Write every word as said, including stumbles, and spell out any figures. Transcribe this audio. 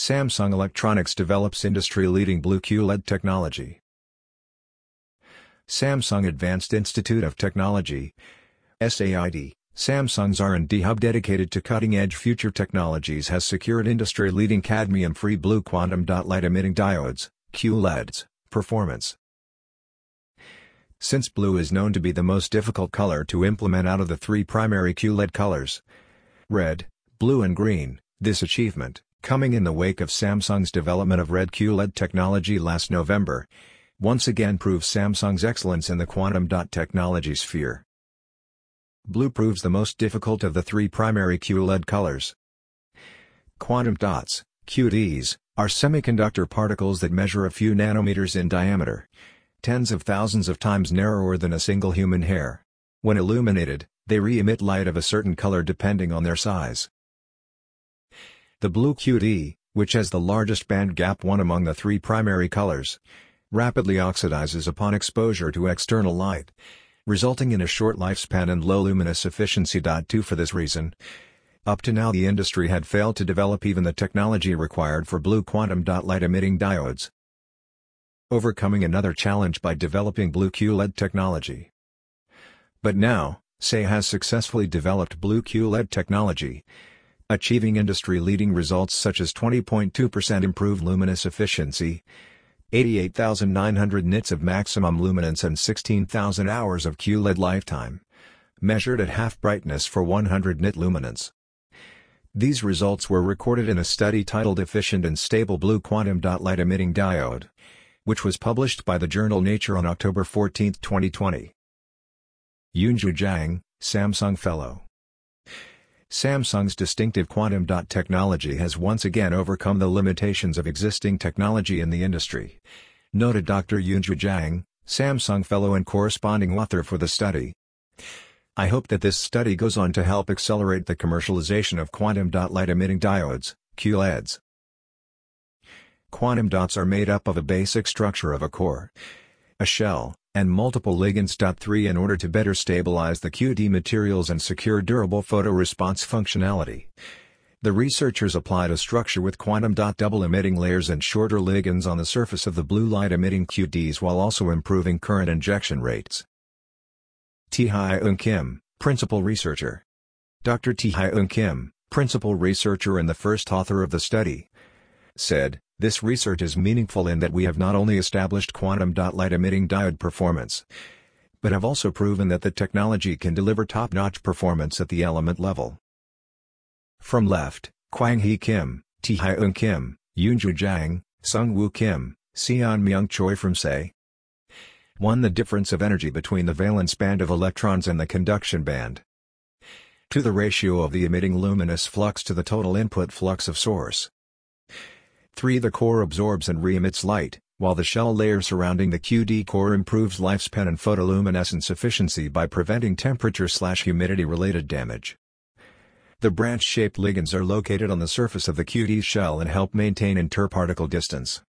Samsung Electronics develops industry-leading blue Q L E D technology. Samsung Advanced Institute of Technology (S A I D), Samsung's R and D hub dedicated to cutting-edge future technologies, has secured industry-leading cadmium-free blue quantum dot light-emitting diodes, Q L E Ds, performance. Since blue is known to be the most difficult color to implement out of the three primary Q L E D colors, red, blue and green, this achievement, coming in the wake of Samsung's development of red Q L E D technology last November, once again proves Samsung's excellence in the quantum dot technology sphere. Blue proves the most difficult of the three primary Q L E D colors. Quantum dots, Q Ds, are semiconductor particles that measure a few nanometers in diameter, tens of thousands of times narrower than a single human hair. When illuminated, they re-emit light of a certain color depending on their size. The blue Q D, which has the largest band gap one among the three primary colors, rapidly oxidizes upon exposure to external light, resulting in a short lifespan and low luminous efficiency. two For this reason, up to now the industry had failed to develop even the technology required for blue quantum dot light-emitting diodes, overcoming another challenge by developing blue Q L E D technology. But now, S A I has successfully developed blue Q L E D technology, achieving industry-leading results such as twenty point two percent improved luminous efficiency, eighty-eight thousand nine hundred nits of maximum luminance and sixteen thousand hours of Q L E D lifetime, measured at half brightness for one hundred nit luminance. These results were recorded in a study titled Efficient and Stable Blue Quantum dot Light-Emitting Diode, which was published by the journal Nature on October fourteenth twenty twenty. Yunju Zhang, Samsung Fellow. Samsung's distinctive quantum dot technology has once again overcome the limitations of existing technology in the industry, noted Doctor Yunju Zhang, Samsung Fellow and corresponding author for the study. I hope that this study goes on to help accelerate the commercialization of quantum dot light-emitting diodes, Q L E Ds. Quantum dots are made up of a basic structure of a core, a shell, and multiple ligands. three In order to better stabilize the Q D materials and secure durable photoresponse functionality, the researchers applied a structure with quantum dot double emitting layers and shorter ligands on the surface of the blue light-emitting Q Ds while also improving current injection rates. Tae-Hyun Kim, Principal Researcher. Doctor Tae-Hyun Kim, Principal Researcher and the first author of the study, said, "This research is meaningful in that we have not only established quantum dot light-emitting diode performance, but have also proven that the technology can deliver top-notch performance at the element level." From left, Kwang-hee Kim, Tae-Hyun Kim, Yunju Zhang, Sung-woo Kim, Seon-myung Choi from S A I. one The difference of energy between the valence band of electrons and the conduction band. two The ratio of the emitting luminous flux to the total input flux of source. three The core absorbs and re-emits light, while the shell layer surrounding the Q D core improves lifespan and photoluminescence efficiency by preventing temperature-slash-humidity-related damage. The branch-shaped ligands are located on the surface of the Q D shell and help maintain interparticle distance.